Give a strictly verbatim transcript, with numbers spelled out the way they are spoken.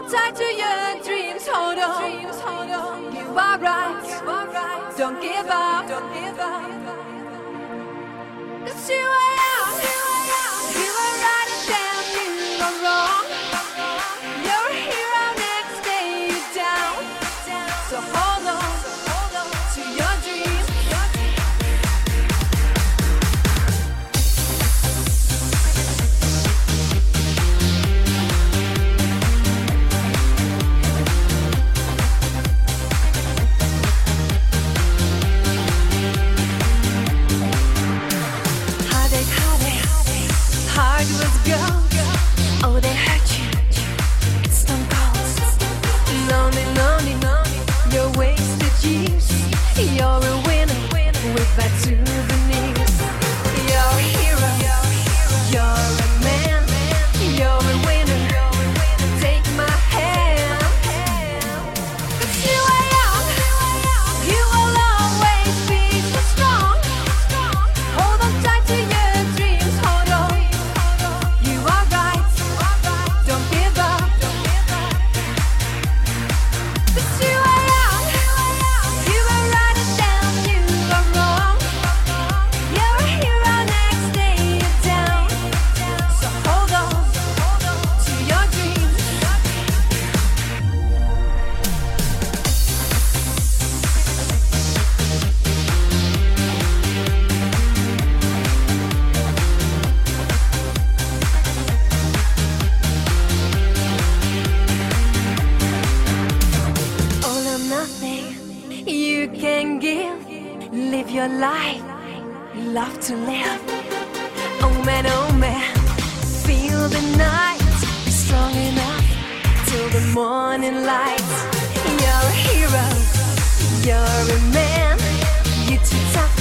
tight to your dreams, hold on. You are right, don't give up. Cause you are young, you are right and damn you are wrong. You're a hero, next day you're down. So hold on to your dreams. Hard was gold. Oh, they hurt you. It's stone cold. Lonely, lonely, lonely. You're wasted years. You're a winner with bad souvenirs. You're a hero. You're a man. You're a winner. Take my hand. 'Cause you are young. You will always be so strong. Hold on tight to your dreams. Hold on. You are right. Don't give up. 'Cause you are young. You are right and down. You are wrong. You're a hero, next day you're down. So hold on to your dreams. All or nothing you can give. Live your life, love to live. Oh man, oh man, feel the night. Be strong enough till the morning light. You're a hero, you're a man. You too tough